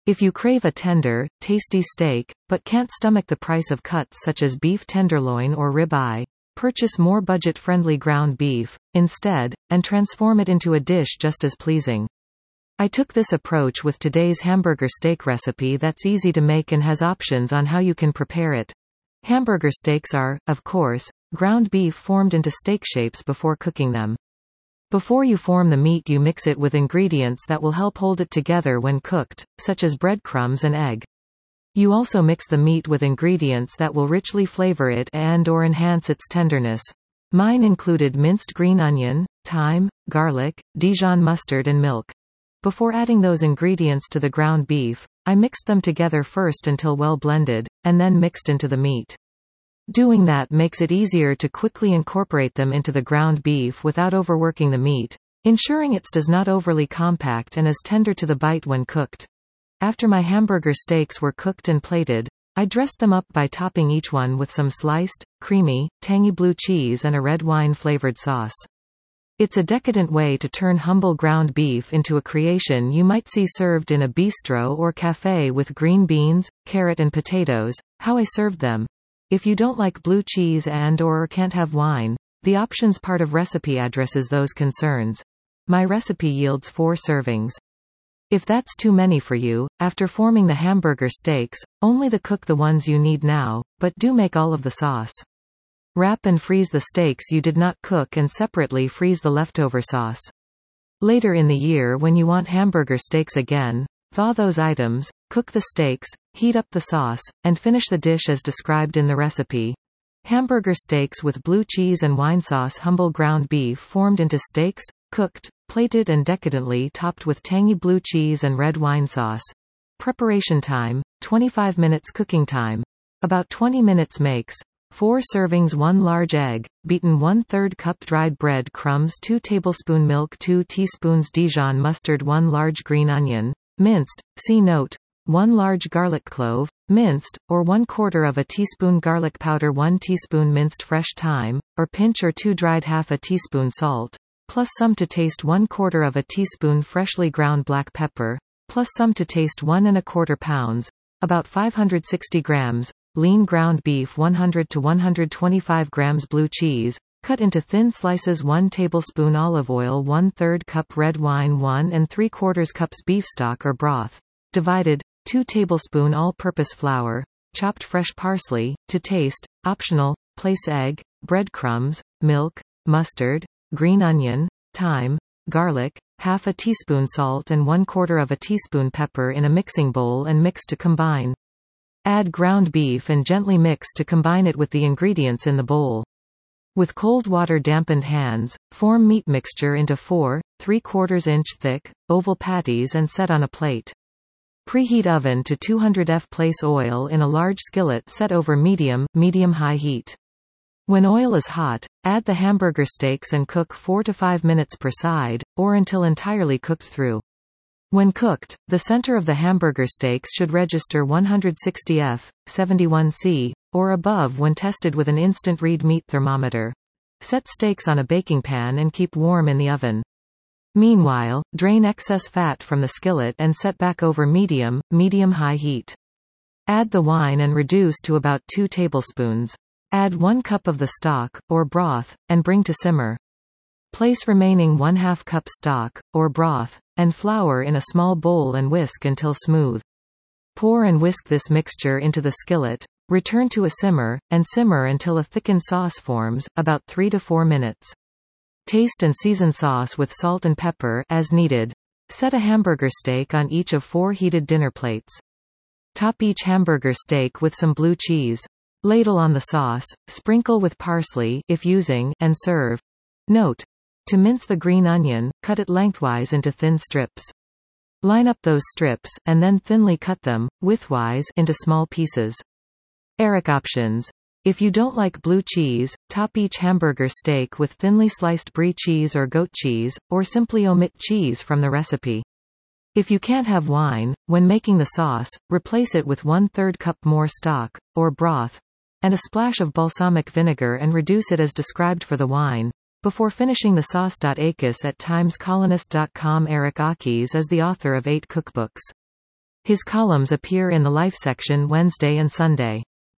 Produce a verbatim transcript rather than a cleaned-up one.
If you crave a tender, tasty steak, but can't stomach the price of cuts such as beef tenderloin or rib eye, purchase more budget-friendly ground beef, instead, and transform it into a dish just as pleasing. I took this approach with today's hamburger steak recipe that's easy to make and has options on how you can prepare it. Hamburger steaks are, of course, ground beef formed into steak shapes before cooking them. Before you form the meat, you mix it with ingredients that will help hold it together when cooked, such as breadcrumbs and egg. You also mix the meat with ingredients that will richly flavor it and or enhance its tenderness. Mine included minced green onion, thyme, garlic, Dijon mustard and milk. Before adding those ingredients to the ground beef, I mixed them together first until well blended, and then mixed into the meat. Doing that makes it easier to quickly incorporate them into the ground beef without overworking the meat, ensuring it does not overly compact and is tender to the bite when cooked. After my hamburger steaks were cooked and plated, I dressed them up by topping each one with some sliced, creamy, tangy blue cheese and a red wine-flavored sauce. It's a decadent way to turn humble ground beef into a creation you might see served in a bistro or cafe with green beans, carrot and potatoes. How I served them. If you don't like blue cheese and or can't have wine, the options part of recipe addresses those concerns. My recipe yields four servings. If that's too many for you, after forming the hamburger steaks, only the cook the ones you need now, but do make all of the sauce. Wrap and freeze the steaks you did not cook and separately freeze the leftover sauce. Later in the year, when you want hamburger steaks again, thaw those items, cook the steaks, heat up the sauce, and finish the dish as described in the recipe. Hamburger steaks with blue cheese and wine sauce. Humble ground beef formed into steaks, cooked, plated and decadently topped with tangy blue cheese and red wine sauce. Preparation time, twenty-five minutes. Cooking time, about twenty minutes. Makes four servings. One large egg, beaten one third cup dried bread crumbs, two tablespoon milk, two teaspoons Dijon mustard, one large green onion, minced, see note, one large garlic clove, minced, or one quarter of a teaspoon garlic powder, one teaspoon minced fresh thyme, or pinch or two dried, half a teaspoon salt, plus some to taste, one quarter of a teaspoon freshly ground black pepper, plus some to taste, one and a quarter pounds, about five hundred sixty grams, lean ground beef, one hundred to one hundred twenty-five grams. Blue cheese, cut into thin slices, one tablespoon olive oil, one third cup red wine, one and three quarters cups beef stock or broth, divided, two tablespoon all-purpose flour, chopped fresh parsley, to taste, optional, place egg, breadcrumbs, milk, mustard, green onion, thyme, garlic, half a teaspoon salt and one quarter of a teaspoon pepper in a mixing bowl and mix to combine. Add ground beef and gently mix to combine it with the ingredients in the bowl. With cold water dampened hands, form meat mixture into four, three quarters inch thick, oval patties and set on a plate. Preheat oven to two hundred F. Place oil in a large skillet set over medium, medium-high heat. When oil is hot, add the hamburger steaks and cook four to five minutes per side, or until entirely cooked through. When cooked, the center of the hamburger steaks should register one hundred sixty F, seventy-one C, or above when tested with an instant read meat thermometer. Set steaks on a baking pan and keep warm in the oven. Meanwhile, drain excess fat from the skillet and set back over medium, medium-high heat. Add the wine and reduce to about two tablespoons. Add one cup of the stock, or broth, and bring to simmer. Place remaining one half cup stock, or broth, and flour in a small bowl and whisk until smooth. Pour and whisk this mixture into the skillet, return to a simmer, and simmer until a thickened sauce forms, about three to four minutes. Taste and season sauce with salt and pepper as needed. Set a hamburger steak on each of four heated dinner plates. Top each hamburger steak with some blue cheese. Ladle on the sauce, sprinkle with parsley if using, and serve. Note: to mince the green onion, cut it lengthwise into thin strips. Line up those strips, and then thinly cut them, widthwise, into small pieces. Eric options. If you don't like blue cheese, top each hamburger steak with thinly sliced brie cheese or goat cheese, or simply omit cheese from the recipe. If you can't have wine, when making the sauce, replace it with one third cup more stock, or broth, and a splash of balsamic vinegar and reduce it as described for the wine, before finishing the sauce. Akis at times colonist dot com. Eric Akis is the author of eight cookbooks. His columns appear in the Life section Wednesday and Sunday.